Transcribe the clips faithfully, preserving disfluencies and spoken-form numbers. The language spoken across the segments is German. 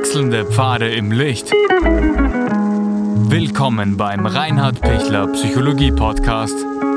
Wechselnde Pfade im Licht. Willkommen beim Reinhard Pichler Psychologie Podcast.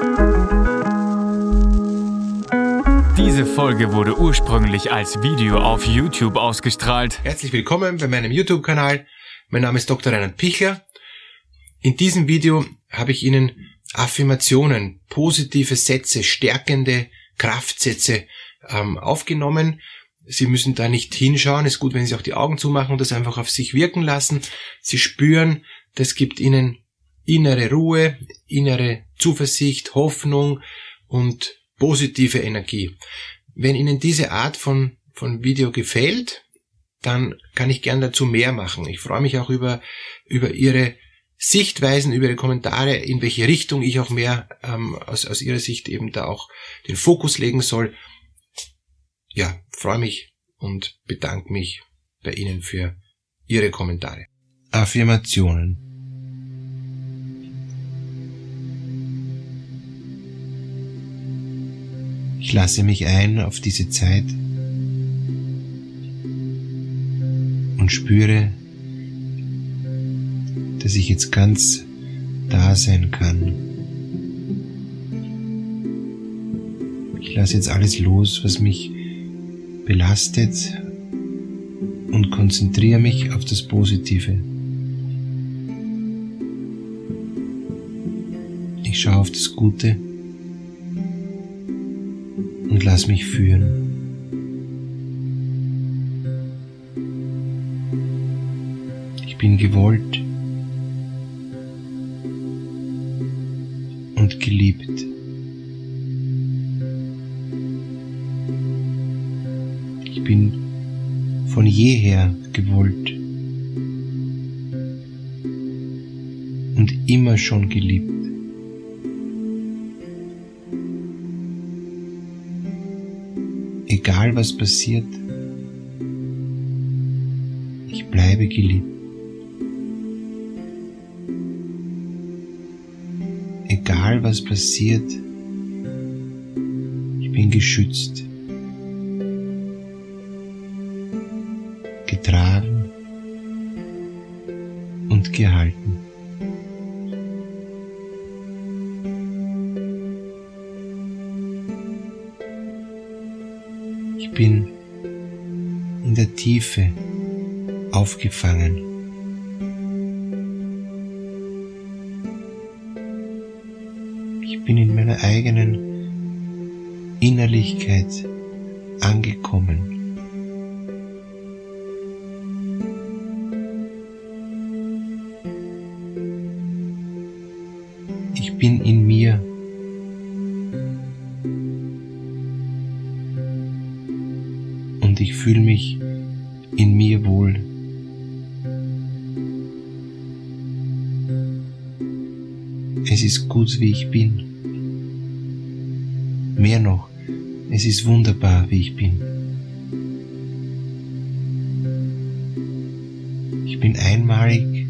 Diese Folge wurde ursprünglich als Video auf YouTube ausgestrahlt. Herzlich willkommen bei meinem YouTube-Kanal. Mein Name ist Doktor Reinhard Pichler. In diesem Video habe ich Ihnen Affirmationen, positive Sätze, stärkende Kraftsätze ähm, aufgenommen. Sie müssen da nicht hinschauen. Es ist gut, wenn Sie auch die Augen zumachen und das einfach auf sich wirken lassen. Sie spüren, das gibt Ihnen innere Ruhe, innere Zuversicht, Hoffnung und positive Energie. Wenn Ihnen diese Art von, von Video gefällt, dann kann ich gern dazu mehr machen. Ich freue mich auch über, über Ihre Sichtweisen, über Ihre Kommentare, in welche Richtung ich auch mehr ähm, aus, aus Ihrer Sicht eben da auch den Fokus legen soll. Ja, freue mich und bedanke mich bei Ihnen für Ihre Kommentare. Affirmationen. Ich lasse mich ein auf diese Zeit und spüre, dass ich jetzt ganz da sein kann. Ich lasse jetzt alles los, was mich belastet und konzentriere mich auf das Positive. Ich schaue auf das Gute und lass mich führen. Ich bin gewollt und geliebt. Ich bin von jeher gewollt und immer schon geliebt. Egal was passiert, ich bleibe geliebt. Egal was passiert, ich bin geschützt, getragen und gehalten. Ich bin in der Tiefe aufgefangen. Ich bin in meiner eigenen Innerlichkeit angekommen. Ich bin in mir. Und ich fühle mich in mir wohl. Es ist gut, wie ich bin. Mehr noch, es ist wunderbar, wie ich bin. Ich bin einmalig,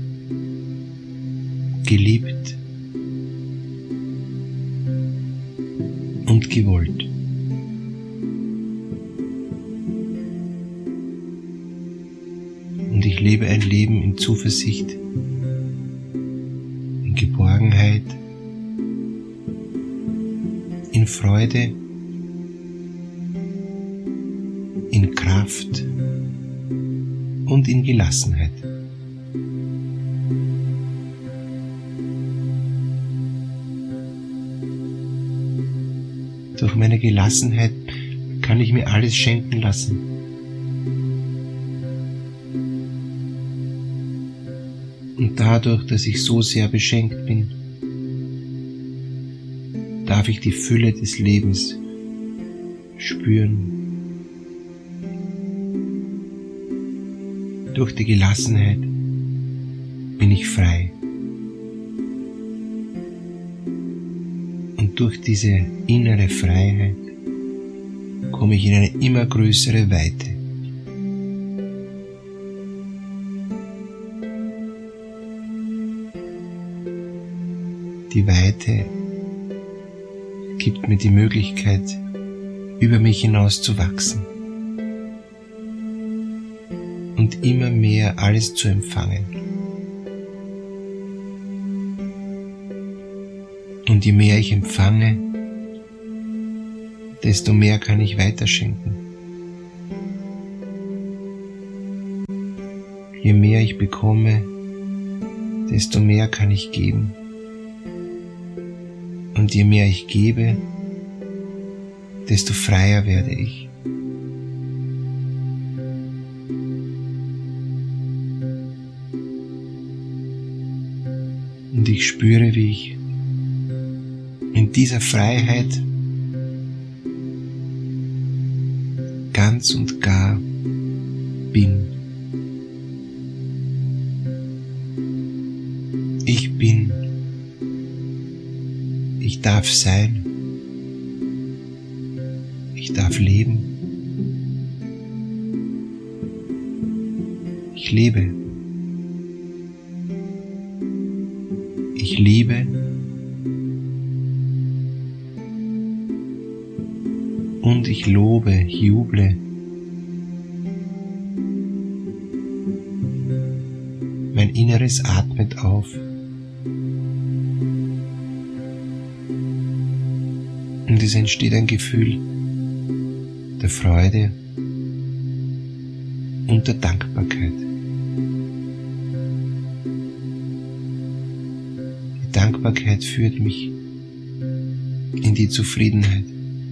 geliebt und gewollt. Und ich lebe ein Leben in Zuversicht, in Geborgenheit, in Freude, in Kraft und in Gelassenheit. Durch meine Gelassenheit kann ich mir alles schenken lassen. Und dadurch, dass ich so sehr beschenkt bin, darf ich die Fülle des Lebens spüren. Durch die Gelassenheit bin ich frei. Und durch diese innere Freiheit komme ich in eine immer größere Weite. Die Weite gibt mir die Möglichkeit, über mich hinaus zu wachsen. und immer mehr alles zu empfangen. Und je mehr ich empfange, desto mehr kann ich weiterschenken. Je mehr ich bekomme, desto mehr kann ich geben. Und je mehr ich gebe, desto freier werde ich. Und ich spüre, wie ich in dieser Freiheit ganz und gar bin. Ich bin. Ich darf sein. Ich darf leben. Ich lebe. Ich liebe. Und ich lobe, juble. Mein Inneres atmet auf. Und es entsteht ein Gefühl der Freude und der Dankbarkeit. Die Dankbarkeit führt mich in die Zufriedenheit.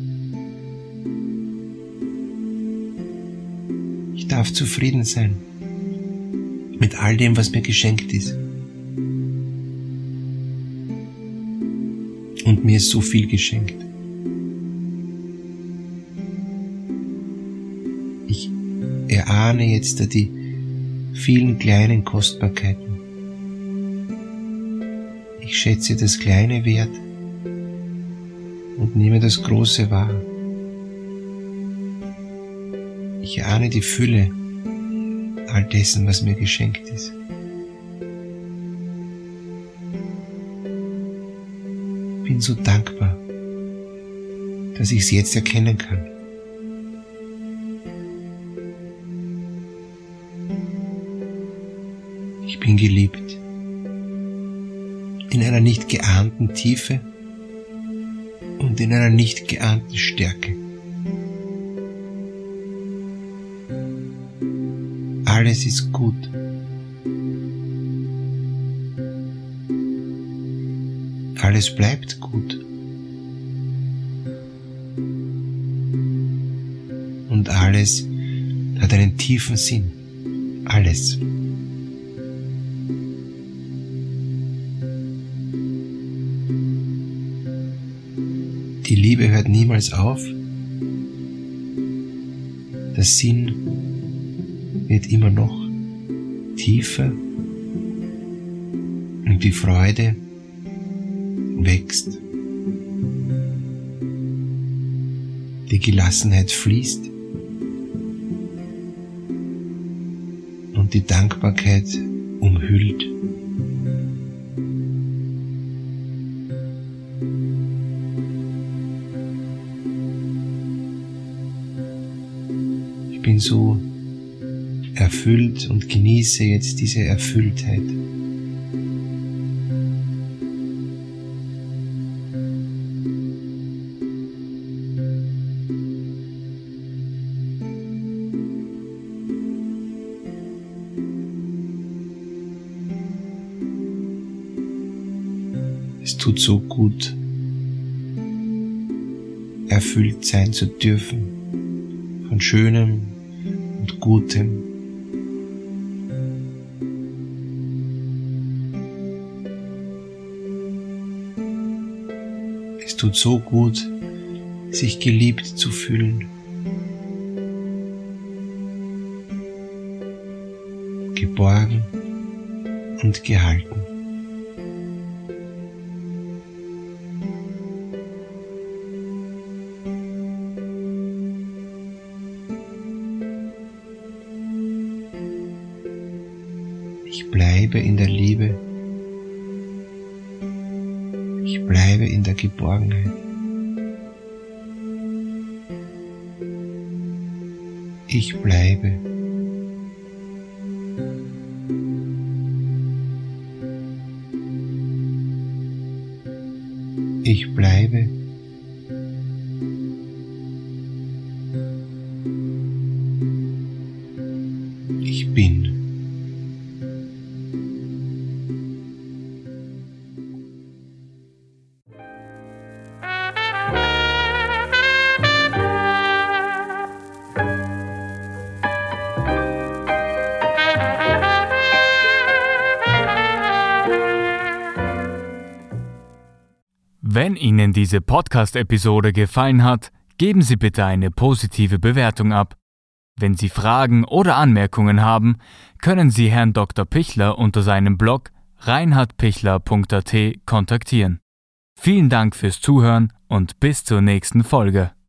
Ich darf zufrieden sein mit all dem, was mir geschenkt ist. Und mir ist so viel geschenkt. Ich erahne jetzt die vielen kleinen Kostbarkeiten. Ich schätze das Kleine wert und nehme das Große wahr. Ich erahne die Fülle all dessen, was mir geschenkt ist. Ich bin so dankbar, dass ich es jetzt erkennen kann. Ich bin geliebt. In einer nicht geahnten Tiefe und in einer nicht geahnten Stärke. Alles ist gut. Alles bleibt gut. Und alles hat einen tiefen Sinn. Alles. Die Liebe hört niemals auf. Der Sinn wird immer noch tiefer und die Freude wächst. Die Gelassenheit fließt und die Dankbarkeit umhüllt. Ich bin so erfüllt und genieße jetzt diese Erfülltheit. Es tut so gut, erfüllt sein zu dürfen von Schönem und Gutem. Es tut so gut, sich geliebt zu fühlen, geborgen und gehalten. Ich bleibe in der Liebe. Ich bleibe in der Geborgenheit. Ich bleibe Ihnen diese Podcast-Episode gefallen hat, geben Sie bitte eine positive Bewertung ab. Wenn Sie Fragen oder Anmerkungen haben, können Sie Herrn Doktor Pichler unter seinem Blog reinhard pichler punkt a t kontaktieren. Vielen Dank fürs Zuhören und bis zur nächsten Folge.